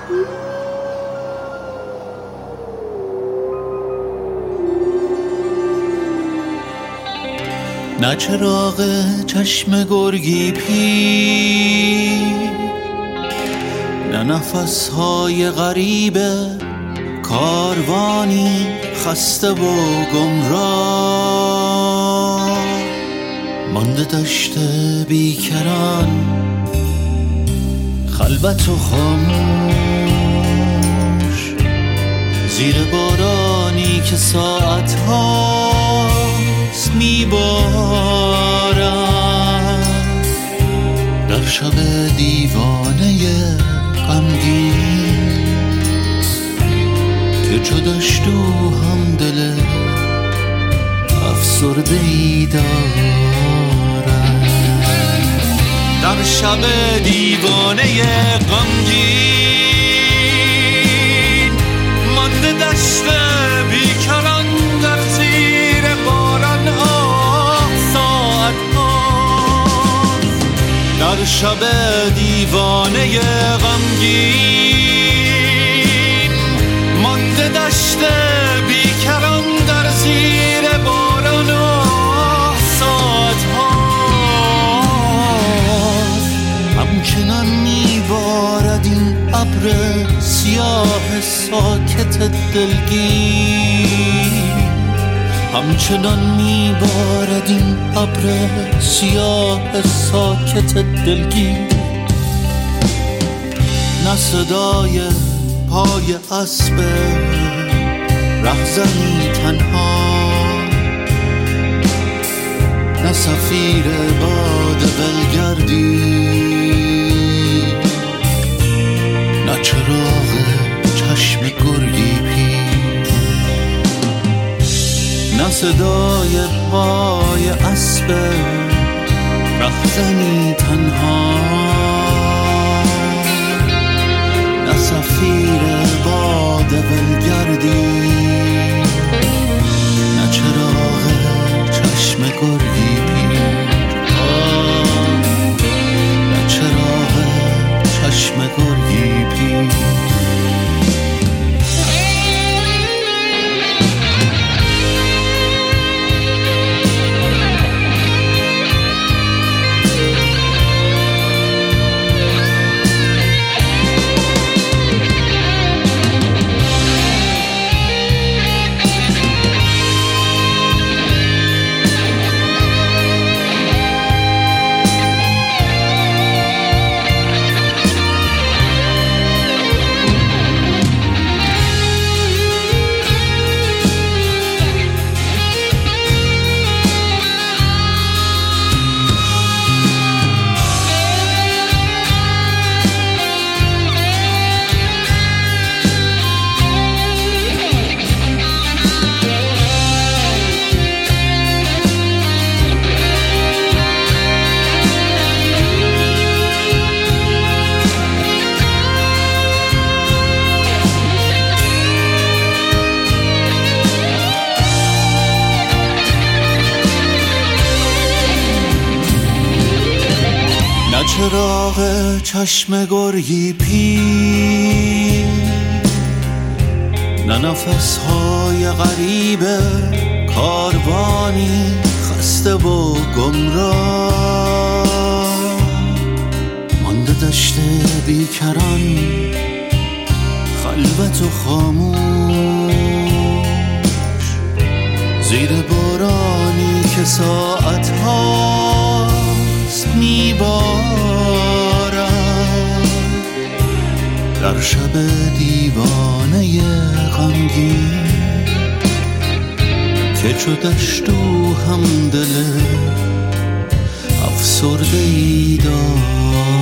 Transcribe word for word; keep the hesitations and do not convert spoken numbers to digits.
نه چراغ چشم گرگی پیر، نه نفس‌های غریبه، کاروانی خسته و گمراه مانده دشت بیکران، خلوت و خاموش زیر بارانی که ساعت هاست میبارد در شب دیوانه غمگین که چو دشت و هم دل افسرده‌ای دارد. در شب دیوانه غمگین مانده دشت بیکران در زیر باران ها ساعت هاست. در شب دیوانه غمگین مانده دشت بیکران در زیر باران ها ساعت هاست. همچنان میبارد این ابر سیاه ساکت دلگیر، همچنان میبارد این ابر سیاه ساکت دلگیر. نه صدای پای اسب رهزنی تنها، نه صفیر باد ولگردی، نه چراغ چشم گرگی پیر، نه صدای پای اسب رهزنی تنها، نه صفیر باد ولگردی، نه چراغ چشم گرگی پیر، نه چراغ چشم گرگی پیر. چراغ چشم گرگی پیر، نه نفس‌های غریبه، کاروانی خسته و گمراه مانده دشت بیکران، خلوت و خاموش زیر بارانی که ساعت هاست میبارد در شب دیوانه غمگین که چو دشت و هم دل افسرده‌ای دارد.